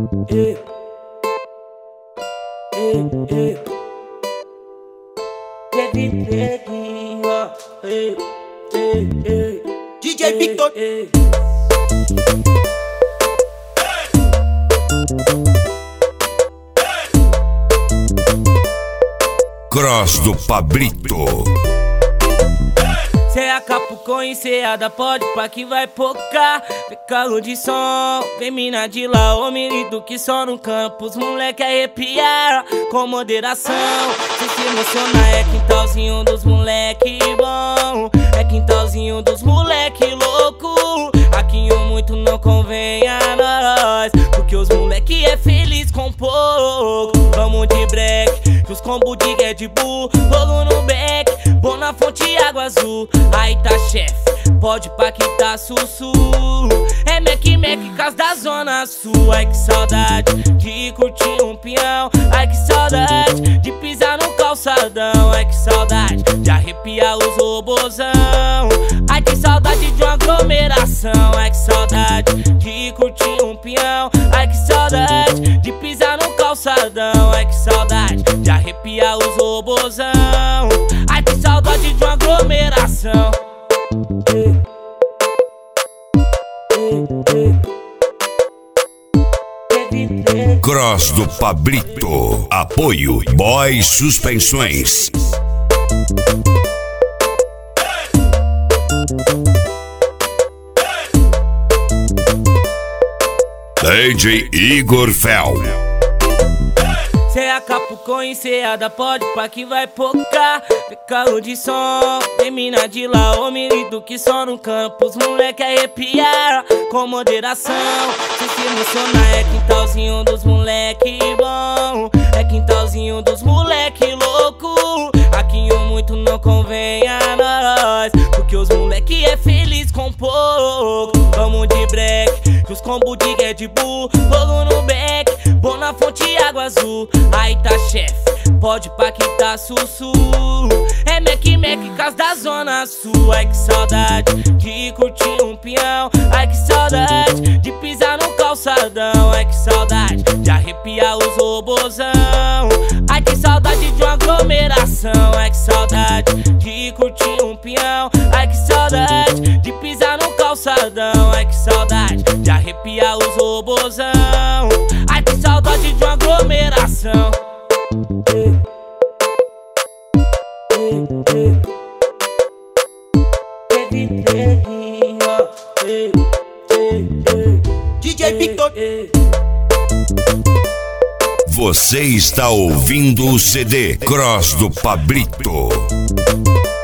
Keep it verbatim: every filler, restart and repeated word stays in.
Ei, ei, ei. Kevin Drake, ó. Ei, ei, ei. D J Victor. Ei, Cross do Pablito. cê é a Capucon e cê é da pode pra que vai pocar. Vem calo de som, vem mina de lá, ô menino que só no campo os moleque arrepiar com moderação. Se se emocionar é quintalzinho dos moleque bom, é quintalzinho dos moleque louco. Aqui o muito não convém a nós, porque os moleque é feliz com pouco. Vamos de break, que os combo de Red Bull, rolo no back, bom na fonte água azul. Aí tá chefe, pode pra que tá sussu. É Mac Mac, casa da zona sul. Ai que saudade de curtir um peão. Ai que saudade de pisar no calçadão. Ai que saudade de arrepiar os robozão. Ai que saudade de uma aglomeração. Ai que saudade de curtir um peão. Ai que saudade de pisar no calçadão. Ai que saudade de arrepiar os robozão. Ai que saudade de uma aglomeração. Ei, ei, ei. Kevin Drake. Cross do Pablito. Apoio Boys Suspensões. D J Igor Fel. Cê é a Capucon e cê é da pode pra que vai pocar. Vem calo de som, vem mina de lá, ô menino que só no campo os moleque arrepiar com moderação. Se se emocionar é quintalzinho dos moleque bom, é quintalzinho dos moleque louco. Aqui o muito não convém a nós, porque os moleque é feliz com pouco. Vamos de break, que os combo de Red Bull, rolo no back, bom na fonte água azul. Aí tá chefe, pode pra que tá sussu. É Mac Mac, casa da zona sul. Ai que saudade de curtir um peão. Ai que saudade de pisar no calçadão. Ai que saudade de arrepiar os robozão. Ai que saudade de uma aglomeração. Ai que saudade de curtir um peão. Ai que saudade de pisar no calçadão. Ai que saudade de arrepiar os robozão. Ai que saudade de uma aglomeração. Ei, ei, ei. Kevin Drake, ó. Ei, ei, ei. D J Victor. Ei. Você está ouvindo o C D Cross do Pablito.